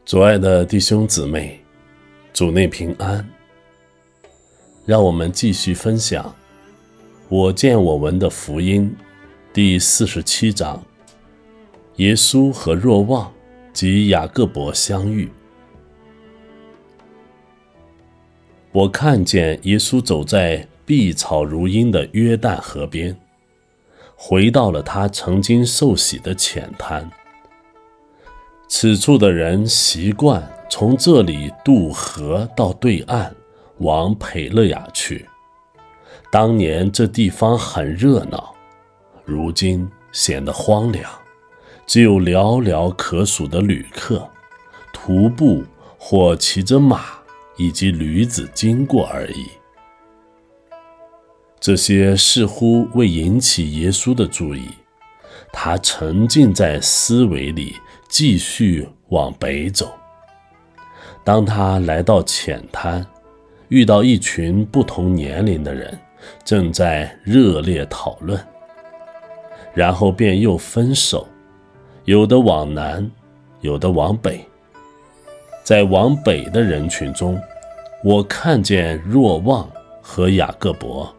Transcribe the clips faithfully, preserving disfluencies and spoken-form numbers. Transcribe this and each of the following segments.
主爱的弟兄姊妹，主内平安。让我们继续分享我见我闻的福音第四十七章，耶稣和若望及雅各伯相遇。我看见耶稣走在碧草如茵的约旦河边，回到了他曾经受洗的浅滩。此处的人习惯从这里渡河到对岸，往培勒雅去。当年这地方很热闹，如今显得荒凉，只有寥寥可数的旅客，徒步或骑着马以及驴子经过而已。这些似乎未引起耶稣的注意，他沉浸在思维里，继续往北走。当他来到浅滩，遇到一群不同年龄的人正在热烈讨论，然后便又分手，有的往南，有的往北。在往北的人群中，我看见若望和雅各伯。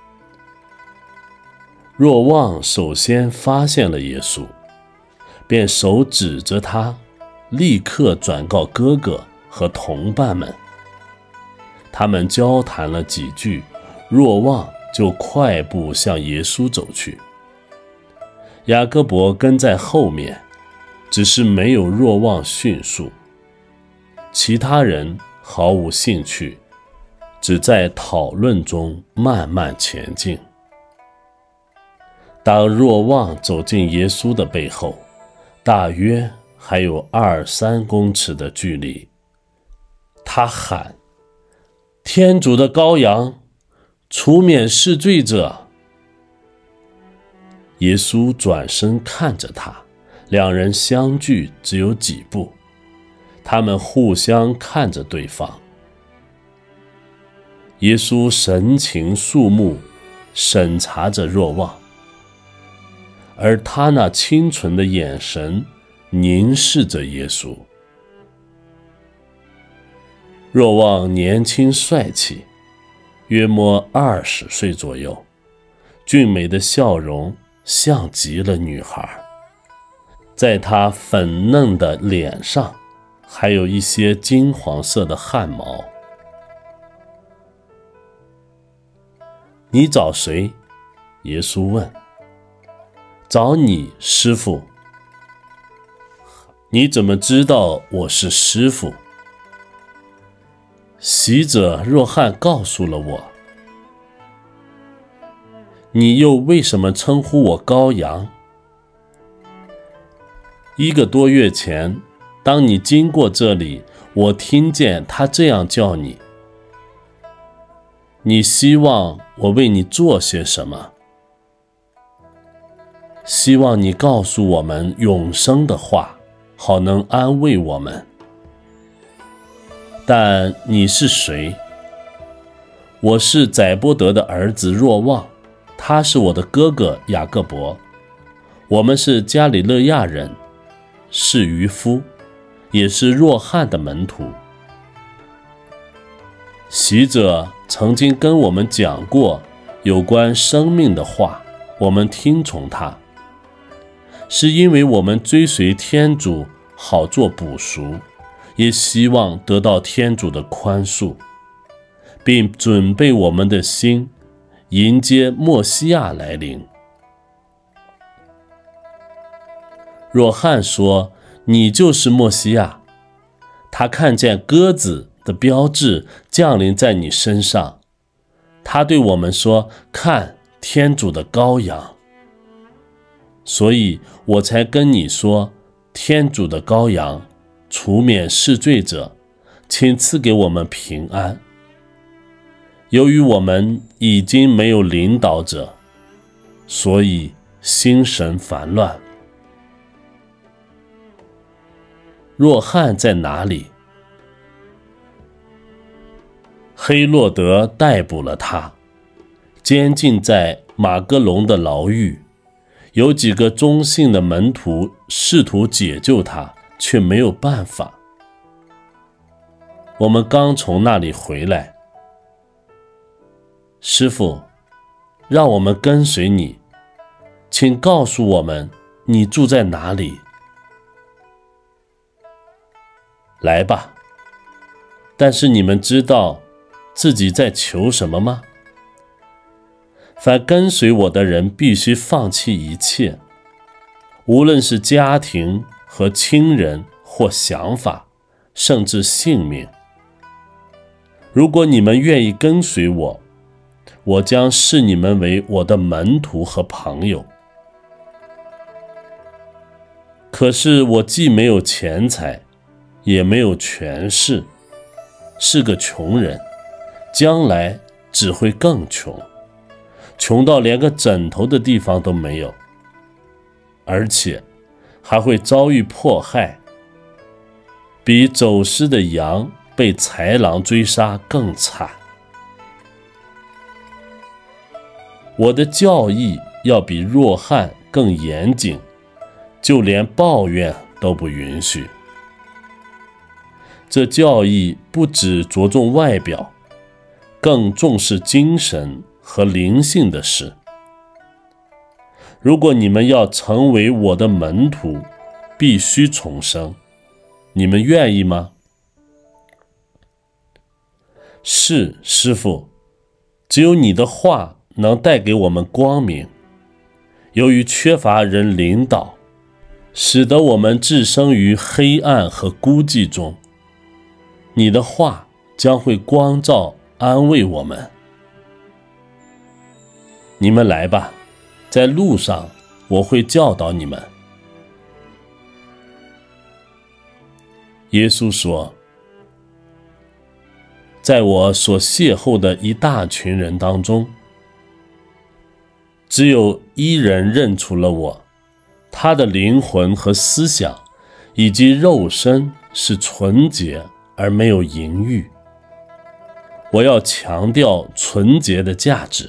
若望首先发现了耶稣，便手指着他，立刻转告哥哥和同伴们。他们交谈了几句，若望就快步向耶稣走去。雅各伯跟在后面，只是没有若望迅速。其他人毫无兴趣，只在讨论中慢慢前进。当若望走进耶稣的背后，大约还有二三公尺的距离，他喊：天主的羔羊，除免世罪者。耶稣转身看着他，两人相距只有几步，他们互相看着对方。耶稣神情肃穆，审查着若望，而他那清纯的眼神凝视着耶稣。若望年轻帅气，约莫二十岁左右，俊美的笑容像极了女孩。在他粉嫩的脸上还有一些金黄色的汗毛。你找谁？耶稣问。找你，师父。你怎么知道我是师父？洗者若翰告诉了我。你又为什么称呼我羔羊？一个多月前，当你经过这里，我听见他这样叫你。你希望我为你做些什么？希望你告诉我们永生的话，好能安慰我们。但你是谁？我是载波德的儿子若望，他是我的哥哥雅各伯，我们是加里勒亚人，是渔夫，也是若翰的门徒。洗者曾经跟我们讲过有关生命的话，我们听从他，是因为我们追随天主，好做补赎，也希望得到天主的宽恕，并准备我们的心，迎接默西亚来临。若翰说，你就是默西亚。他看见鸽子的标志降临在你身上，他对我们说，看，天主的羔羊。所以我才跟你说，天主的羔羊，除免世罪者，请赐给我们平安。由于我们已经没有领导者，所以心神烦乱。若翰在哪里？黑落德逮捕了他，监禁在马哥龙的牢狱。有几个忠信的门徒试图解救他，却没有办法。 我们刚从那里回来。师父，让我们跟随你，请告诉我们你住在哪里。来吧，但是你们知道自己在求什么吗？凡跟随我的人必须放弃一切，无论是家庭和亲人或想法，甚至性命。如果你们愿意跟随我，我将视你们为我的门徒和朋友。可是我既没有钱财，也没有权势，是个穷人，将来只会更穷，穷到连个枕头的地方都没有，而且还会遭遇迫害，比走失的羊被豺狼追杀更惨。我的教义要比弱汉更严谨，就连抱怨都不允许。这教义不只着重外表，更重视精神和灵性的事。如果你们要成为我的门徒，必须重生，你们愿意吗？是，师父，只有你的话能带给我们光明。由于缺乏人领导，使得我们置身于黑暗和孤寂中，你的话将会光照安慰我们。你们来吧，在路上我会教导你们。耶稣说，在我所邂逅的一大群人当中，只有一人认出了我，他的灵魂和思想以及肉身是纯洁而没有淫欲。我要强调纯洁的价值。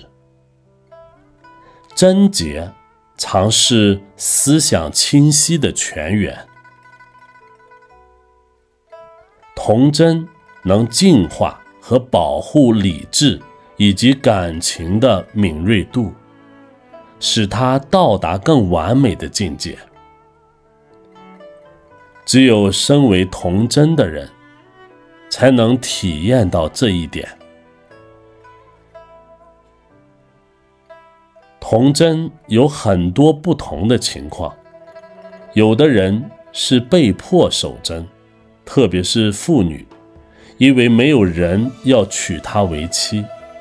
贞洁常是思想清晰的泉源，童真能净化和保护理智以及感情的敏锐度，使它到达更完美的境界。只有身为童真的人，才能体验到这一点。童真有很多不同的情况，有的人是被迫守贞，特别是妇女，因为没有人要娶她为妻。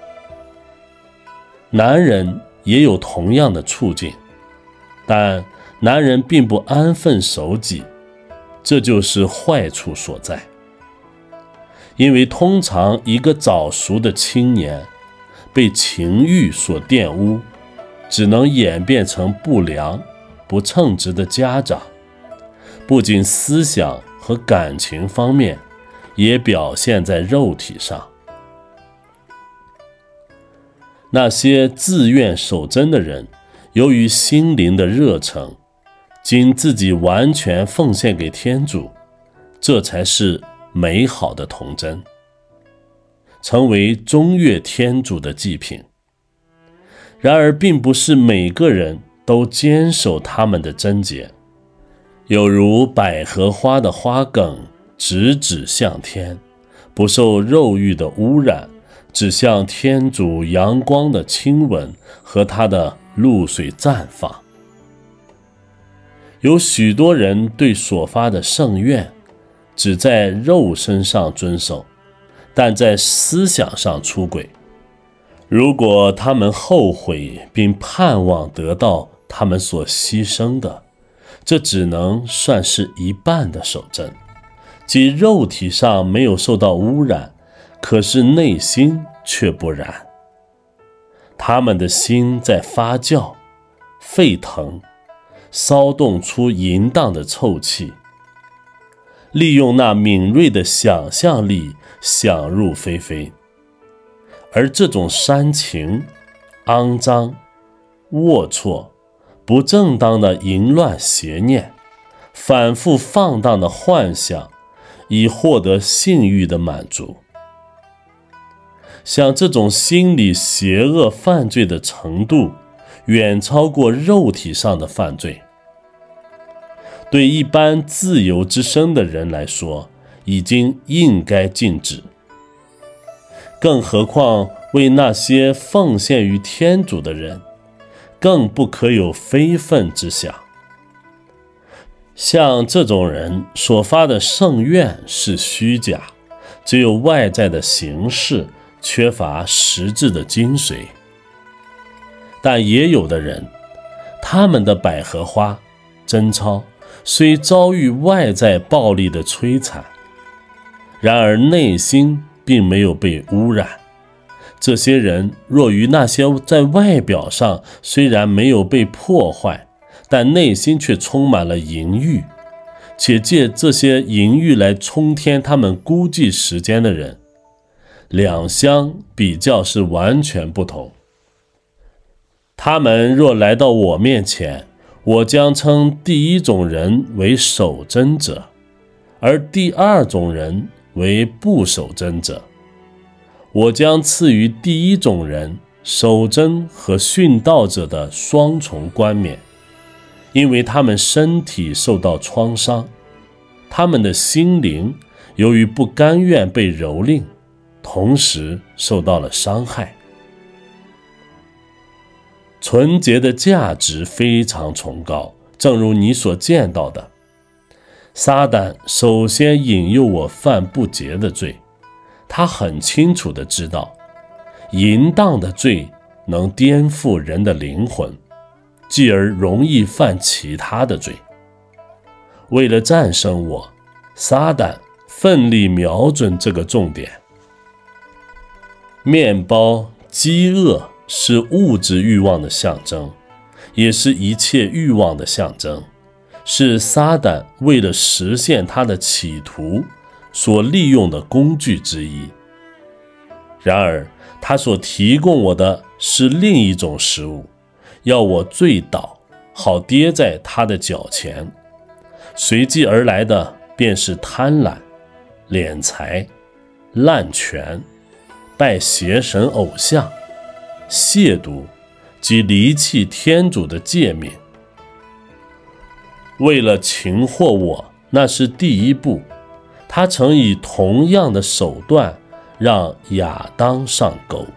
男人也有同样的处境，但男人并不安分守己，这就是坏处所在。因为通常一个早熟的青年被情欲所玷污，只能演变成不良、不称职的家长，不仅思想和感情方面，也表现在肉体上。那些自愿守贞的人，由于心灵的热诚，仅自己完全奉献给天主，这才是美好的童贞，成为中悦天主的祭品。然而并不是每个人都坚守他们的贞洁，有如百合花的花梗直指向天，不受肉欲的污染，只向天主阳光的亲吻和他的露水绽放。有许多人对所发的圣愿只在肉身上遵守，但在思想上出轨。如果他们后悔并盼望得到他们所牺牲的，这只能算是一半的守贞，即肉体上没有受到污染，可是内心却不然。他们的心在发酵、沸腾，骚动出淫荡的臭气，利用那敏锐的想象力想入非非。而这种煽情、肮脏、龌龊、不正当的淫乱邪念，反复放荡的幻想， 以获得性欲的满足。像这种心理邪恶犯罪的程度，远超过肉体上的犯罪。对一般自由之身的人来说，已经应该禁止，更何况为那些奉献于天主的人，更不可有非分之想。像这种人所发的圣愿是虚假，只有外在的形式，缺乏实质的精髓。但也有的人，他们的百合花、贞操虽遭遇外在暴力的摧残，然而内心并没有被污染。这些人若与那些在外表上虽然没有被破坏，但内心却充满了淫欲，且借这些淫欲来冲天他们孤寂时间的人，两相比较是完全不同。他们若来到我面前，我将称第一种人为守贞者，而第二种人为不守贞者。我将赐予第一种人守贞和殉道者的双重冠冕，因为他们身体受到创伤，他们的心灵由于不甘愿被蹂躏，同时受到了伤害。纯洁的价值非常崇高，正如你所见到的。撒旦首先引诱我犯不洁的罪，他很清楚地知道，淫荡的罪能颠覆人的灵魂，继而容易犯其他的罪。为了战胜我，撒旦奋力瞄准这个重点。面包、饥饿是物质欲望的象征，也是一切欲望的象征，是撒旦为了实现他的企图所利用的工具之一。然而，他所提供我的是另一种食物，要我醉倒，好跌在他的脚前。随即而来的便是贪婪、敛财、滥权、拜邪神偶像、亵渎及离弃天主的诫命。为了擒获我，那是第一步，他曾以同样的手段让亚当上钩。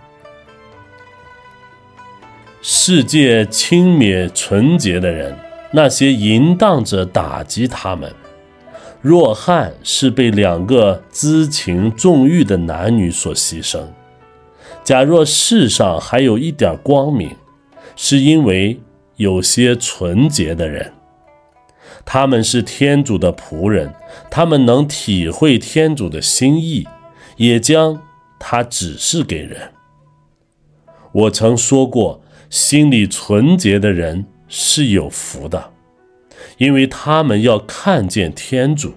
世界轻蔑纯洁的人，那些淫荡者打击他们。若翰是被两个资情纵欲的男女所牺牲。假若世上还有一点光明，是因为有些纯洁的人，他们是天主的仆人，他们能体会天主的心意，也将它指示给人。我曾说过，心里纯洁的人是有福的，因为他们要看见天主。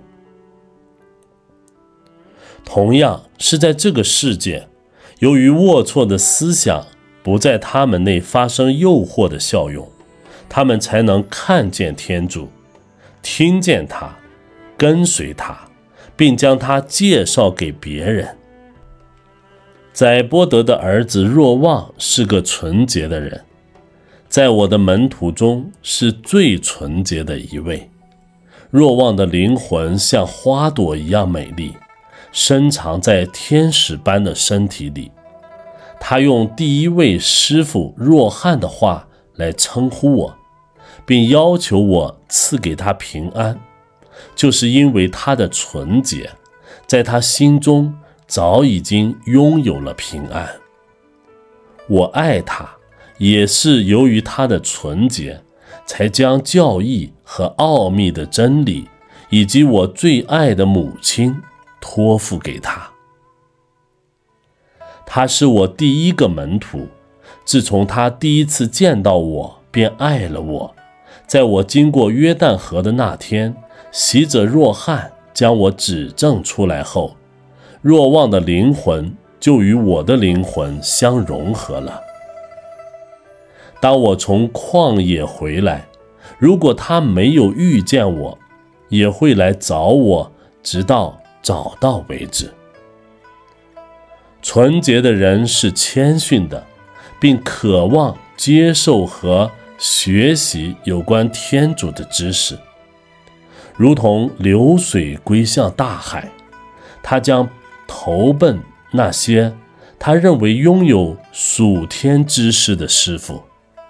同样是在这个世界，由于龌龊的思想不在他们内发生诱惑的效用，他们才能看见天主，听见他，跟随他，并将他介绍给别人。载波德的儿子若望是个纯洁的人，在我的门徒中是最纯洁的一位。若望的灵魂像花朵一样美丽，深藏在天使般的身体里。他用第一位师傅若翰的话来称呼我，并要求我赐给他平安，就是因为他的纯洁，在他心中早已经拥有了平安。我爱他，也是由于他的纯洁，才将教义和奥秘的真理，以及我最爱的母亲托付给他。他是我第一个门徒，自从他第一次见到我便爱了我。在我经过约旦河的那天，洗者若翰将我指证出来后，若望的灵魂就与我的灵魂相融合了。当我从旷野回来，如果他没有遇见我，也会来找我，直到找到为止。纯洁的人是谦逊的，并渴望接受和学习有关天主的知识，如同流水归向大海，他将投奔那些他认为拥有属天知识的师傅。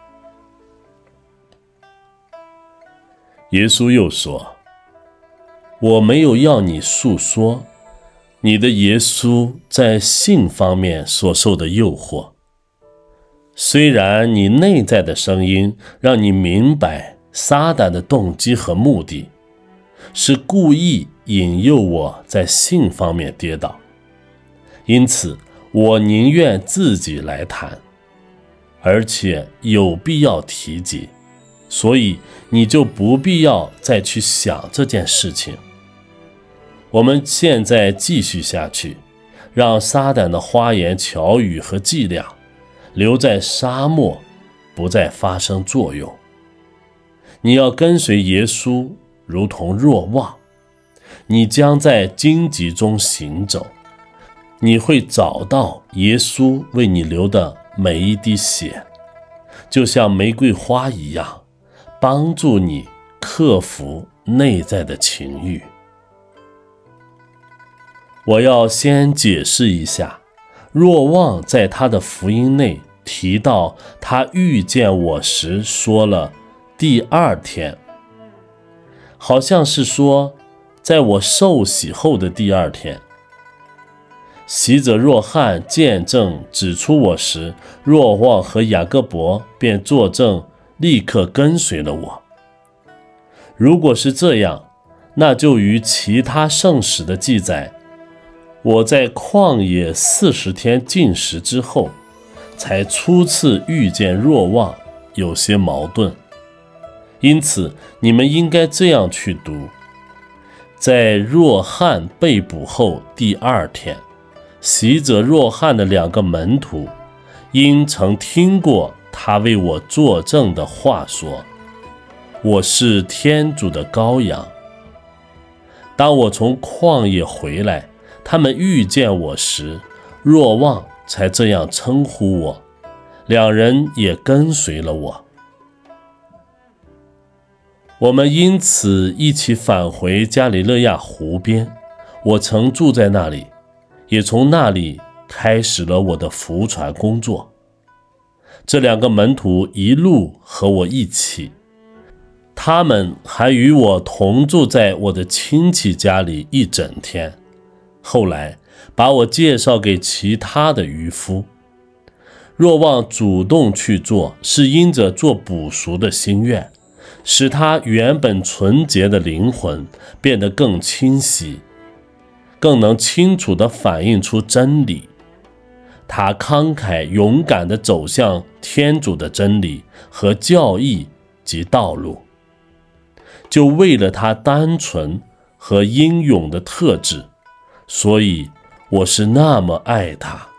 耶稣又说，我没有要你述说你的耶稣在性方面所受的诱惑，虽然你内在的声音让你明白撒旦的动机和目的，是故意引诱我在性方面跌倒，因此我宁愿自己来谈，而且有必要提及，所以你就不必要再去想这件事情。我们现在继续下去，让撒旦的花言巧语和伎俩留在沙漠，不再发生作用。你要跟随耶稣，如同若望，你将在荆棘中行走，你会找到耶稣为你流的每一滴血，就像玫瑰花一样，帮助你克服内在的情欲。我要先解释一下，若望在他的福音内提到他遇见我时说了第二天，好像是说在我受洗后的第二天。洗者若翰见证指出我时，若望和雅各伯便作证，立刻跟随了我。如果是这样，那就与其他圣史的记载，我在旷野四十天禁食之后，才初次遇见若望，有些矛盾。因此，你们应该这样去读：在若翰被捕后第二天，洗者若翰的两个门徒，因曾听过他为我作证的话说，我是天主的羔羊。当我从旷野回来，他们遇见我时，若望才这样称呼我，两人也跟随了我。我们因此一起返回加里肋亚湖边，我曾住在那里，也从那里开始了我的浮船工作。这两个门徒一路和我一起，他们还与我同住在我的亲戚家里一整天，后来把我介绍给其他的渔夫。若望主动去做，是因着做补赎的心愿，使他原本纯洁的灵魂变得更清晰，更能清楚地反映出真理。他慷慨勇敢地走向天主的真理和教义及道路，就为了他单纯和英勇的特质，所以我是那么爱他。